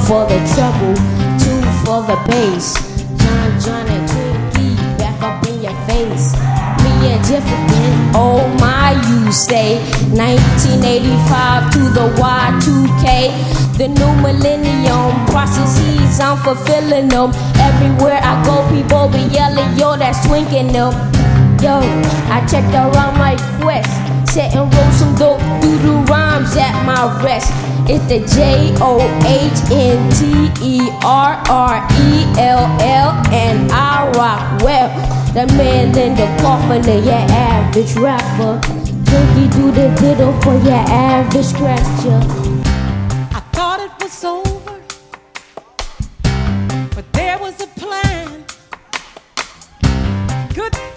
for the treble, 2 for the bass. John and Twinkie back up in your face. Me and Jeff again, oh my, you say. 1985 to the Y2K. The new millennium processes, I'm fulfilling them. Everywhere I go, people be yelling, yo, that's Twinking them. Yo, I checked around my quest, set and wrote some dope doo-doo rhymes at my rest. It's the JOHNTERRELL, and I rock well. The man in the coffin of your average rapper. Twinkie do the diddle for your average scratcher. I thought it was over, but there was a plan. Good